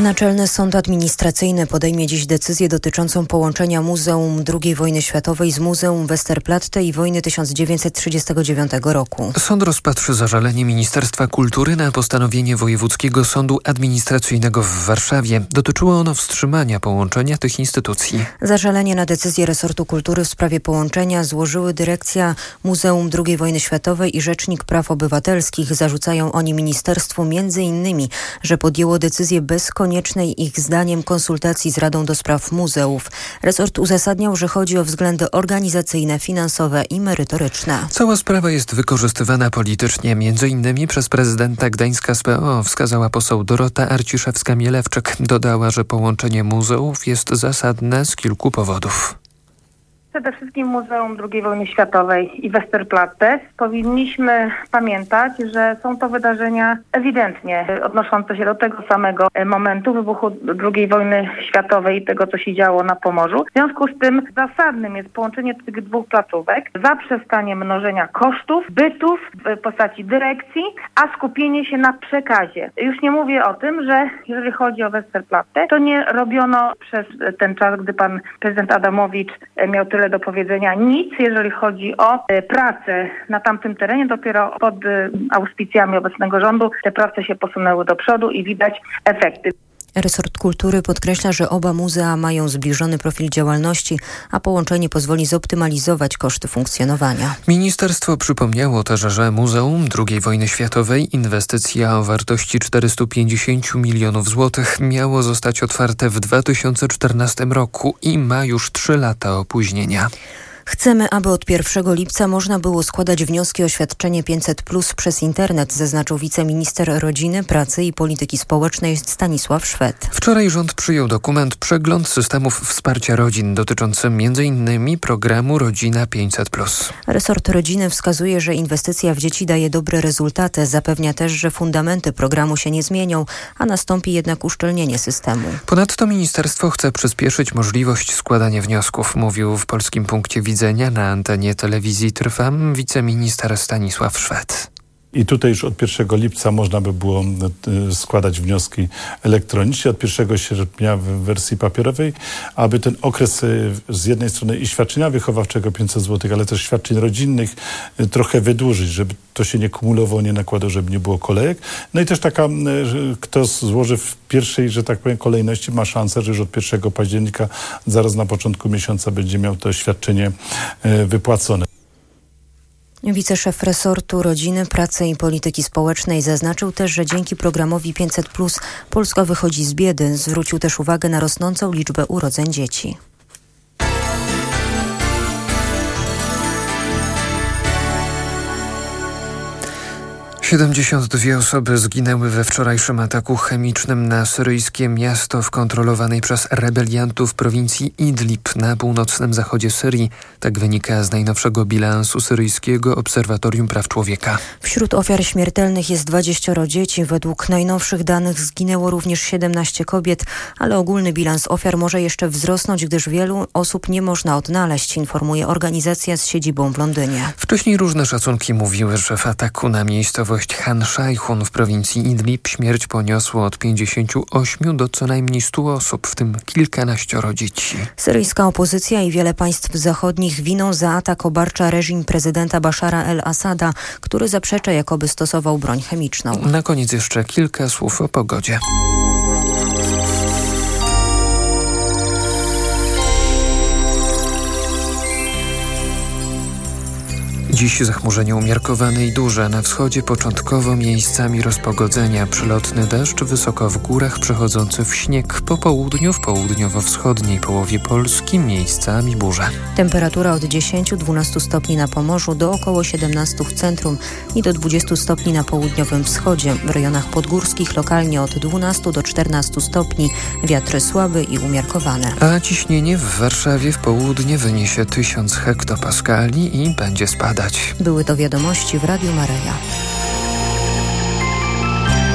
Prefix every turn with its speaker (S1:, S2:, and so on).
S1: Naczelny Sąd Administracyjny podejmie dziś decyzję dotyczącą połączenia Muzeum II Wojny Światowej z Muzeum Westerplatte i wojny 1939 roku.
S2: Sąd rozpatrzy zażalenie Ministerstwa Kultury na postanowienie Wojewódzkiego Sądu Administracyjnego w Warszawie. Dotyczyło ono wstrzymania połączenia tych instytucji.
S1: Zażalenie na decyzję resortu kultury w sprawie połączenia złożyły Dyrekcja Muzeum II Wojny Światowej i Rzecznik Praw Obywatelskich. Zarzucają oni ministerstwu m.in., że podjęło decyzję bez koniecznej ich zdaniem konsultacji z Radą do Spraw Muzeów. Resort uzasadniał, że chodzi o względy organizacyjne, finansowe i merytoryczne.
S2: Cała sprawa jest wykorzystywana politycznie, m.in. przez prezydenta Gdańska z PO, wskazała poseł Dorota Arciszewska-Mielewczyk. Dodała, że połączenie muzeów jest zasadne z kilku powodów.
S3: Przede wszystkim Muzeum II Wojny Światowej i Westerplatte powinniśmy pamiętać, że są to wydarzenia ewidentnie odnoszące się do tego samego momentu wybuchu II wojny światowej i tego, co się działo na Pomorzu. W związku z tym zasadnym jest połączenie tych dwóch placówek, zaprzestanie mnożenia kosztów, bytów w postaci dyrekcji, a skupienie się na przekazie. Już nie mówię o tym, że jeżeli chodzi o Westerplatte, to nie robiono przez ten czas, gdy pan prezydent Adamowicz miał tyle do powiedzenia nic, jeżeli chodzi o pracę na tamtym terenie. Dopiero pod auspicjami obecnego rządu te prace się posunęły do przodu i widać efekty.
S1: Resort Kultury podkreśla, że oba muzea mają zbliżony profil działalności, a połączenie pozwoli zoptymalizować koszty funkcjonowania.
S2: Ministerstwo przypomniało też, że Muzeum II Wojny Światowej, inwestycja o wartości 450 milionów złotych, miało zostać otwarte w 2014 roku i ma już 3 lata opóźnienia.
S1: Chcemy, aby od 1 lipca można było składać wnioski o świadczenie 500+ przez internet, zaznaczył wiceminister Rodziny, Pracy i Polityki Społecznej Stanisław Szwed.
S2: Wczoraj rząd przyjął dokument Przegląd systemów wsparcia rodzin dotyczący m.in. programu Rodzina 500+.
S1: Resort Rodziny wskazuje, że inwestycja w dzieci daje dobre rezultaty. Zapewnia też, że fundamenty programu się nie zmienią, a nastąpi jednak uszczelnienie systemu.
S2: Ponadto ministerstwo chce przyspieszyć możliwość składania wniosków, mówił w Polskim Punkcie Widzenia na antenie telewizji Trwam wiceminister Stanisław Szwed.
S4: I tutaj już od 1 lipca można by było składać wnioski elektronicznie, od 1 sierpnia w wersji papierowej, aby ten okres z jednej strony i świadczenia wychowawczego 500 zł, ale też świadczeń rodzinnych trochę wydłużyć, żeby to się nie kumulowało, nie nakładało, żeby nie było kolejek. No i też taka, kto złoży w pierwszej, że tak powiem, kolejności, ma szansę, że już od 1 października, zaraz na początku miesiąca będzie miał to świadczenie wypłacone.
S1: Wiceszef resortu Rodziny, Pracy i Polityki Społecznej zaznaczył też, że dzięki programowi 500+ Polska wychodzi z biedy. Zwrócił też uwagę na rosnącą liczbę urodzeń dzieci.
S2: Dwie osoby zginęły we wczorajszym ataku chemicznym na syryjskie miasto w kontrolowanej przez rebeliantów prowincji Idlib na północnym zachodzie Syrii. Tak wynika z najnowszego bilansu Syryjskiego Obserwatorium Praw Człowieka.
S1: Wśród ofiar śmiertelnych jest 20 dzieci. Według najnowszych danych zginęło również 17 kobiet, ale ogólny bilans ofiar może jeszcze wzrosnąć, gdyż wielu osób nie można odnaleźć, informuje organizacja z siedzibą w Londynie.
S2: Wcześniej różne szacunki mówiły, że w ataku na miejscowość Han Szajchun w prowincji Idlib śmierć poniosło od 58 do co najmniej 100 osób, w tym kilkanaścioro dzieci.
S1: Syryjska opozycja i wiele państw zachodnich winą za atak obarcza reżim prezydenta Bashara el-Assada, który zaprzecza, jakoby stosował broń chemiczną.
S2: Na koniec jeszcze kilka słów o pogodzie. Dziś zachmurzenie umiarkowane i duże. Na wschodzie początkowo miejscami rozpogodzenia. Przelotny deszcz wysoko w górach przechodzący w śnieg. Po południu w południowo-wschodniej połowie Polski miejscami burze.
S1: Temperatura od 10-12 stopni na Pomorzu do około 17 w centrum i do 20 stopni na południowym wschodzie. W rejonach podgórskich lokalnie od 12 do 14 stopni. Wiatry słabe i umiarkowane.
S2: A ciśnienie w Warszawie w południe wyniesie 1000 hektopaskali i będzie spadać.
S1: Były to wiadomości w Radiu Maryja.